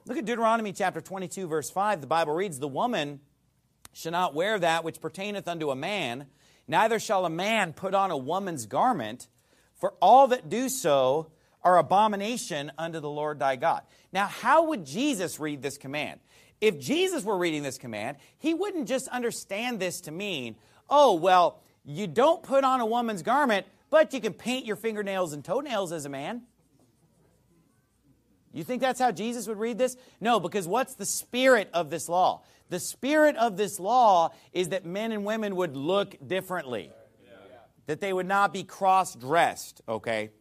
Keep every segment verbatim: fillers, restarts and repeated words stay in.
Look at Deuteronomy chapter twenty-two, verse five. The Bible reads, "The woman shall not wear that which pertaineth unto a man, neither shall a man put on a woman's garment, for all that do so are abomination unto the Lord thy God." Now, how would Jesus read this command? If Jesus were reading this command, he wouldn't just understand this to mean, oh, well, you don't put on a woman's garment, but you can paint your fingernails and toenails as a man. You think that's how Jesus would read this? No, because what's the spirit of this law? The spirit of this law is that men and women would look differently. Yeah. That they would not be cross-dressed, okay?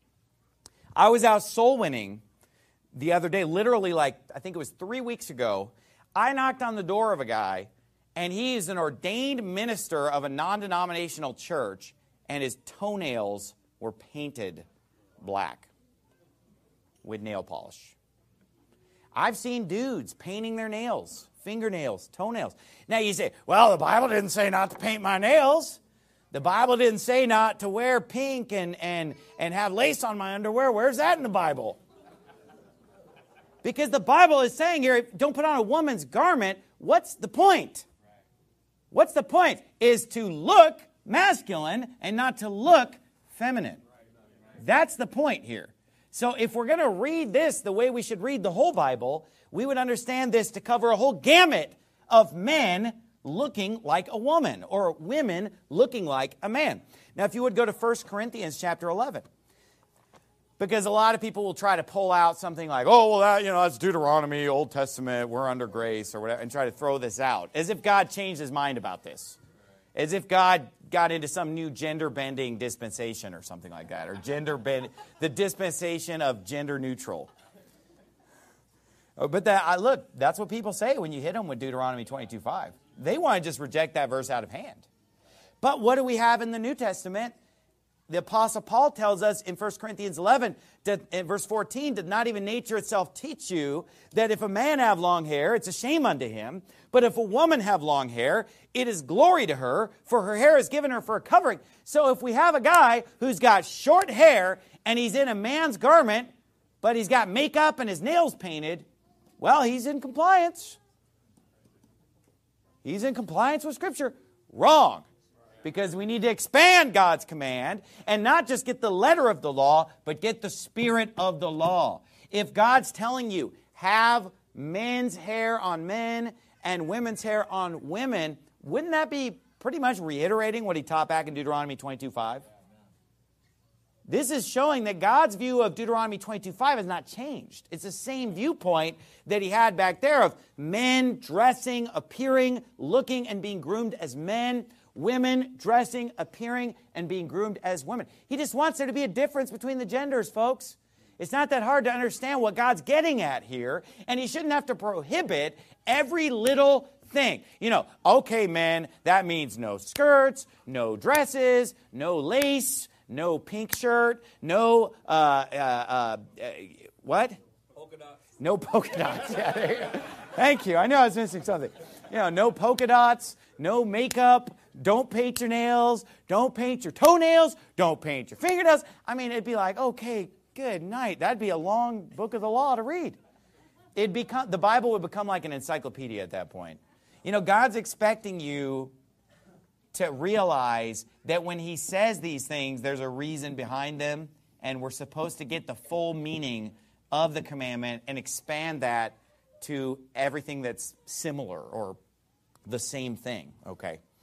I was out soul winning the other day, literally like, I think it was three weeks ago. I knocked on the door of a guy, and he is an ordained minister of a non-denominational church, and his toenails were painted black with nail polish. I've seen dudes painting their nails, fingernails, toenails. Now you say, well, the Bible didn't say not to paint my nails. The Bible didn't say not to wear pink and, and, and have lace on my underwear. Where's that in the Bible? Because the Bible is saying here, don't put on a woman's garment. What's the point? What's the point? Is to look masculine and not to look feminine. That's the point here. So if we're going to read this the way we should read the whole Bible, we would understand this to cover a whole gamut of men looking like a woman or women looking like a man. Now, if you would go to First Corinthians chapter eleven, because a lot of people will try to pull out something like, oh, well, that, you know, that's Deuteronomy, Old Testament, we're under grace or whatever, and try to throw this out as if God changed his mind about this, as if God got into some new gender-bending dispensation or something like that, or gender bend, the dispensation of gender neutral. Oh, but that, I, look, that's what people say when you hit them with Deuteronomy twenty-two five. They want to just reject that verse out of hand. But what do we have in the New Testament? The Apostle Paul tells us in First Corinthians eleven, that, in verse fourteen, "Did not even nature itself teach you that if a man have long hair, it's a shame unto him, but if a woman have long hair, it is glory to her, for her hair is given her for a covering." So if we have a guy who's got short hair and he's in a man's garment, but he's got makeup and his nails painted, well, he's in compliance. He's in compliance with Scripture. Wrong. Because we need to expand God's command and not just get the letter of the law, but get the spirit of the law. If God's telling you, have men's hair on men and women's hair on women, wouldn't that be pretty much reiterating what he taught back in Deuteronomy twenty-two five? This is showing that God's view of Deuteronomy twenty-two five has not changed. It's the same viewpoint that he had back there of men dressing, appearing, looking, and being groomed as men. Women dressing, appearing, and being groomed as women. He just wants there to be a difference between the genders, folks. It's not that hard to understand what God's getting at here, and he shouldn't have to prohibit every little thing. You know, okay, men, that means no skirts, no dresses, no lace, no pink shirt, no, uh, uh, uh, uh what? Polka dots. No polka dots. Yeah, there you go. Thank you. I knew I was missing something. You know, no polka dots, no makeup. Don't paint your nails. Don't paint your toenails. Don't paint your fingernails. I mean, it'd be like, okay, good night. That'd be a long book of the law to read. It'd become, the Bible would become like an encyclopedia at that point. You know, God's expecting you to realize that when he says these things, there's a reason behind them, and we're supposed to get the full meaning of the commandment and expand that to everything that's similar or the same thing, okay?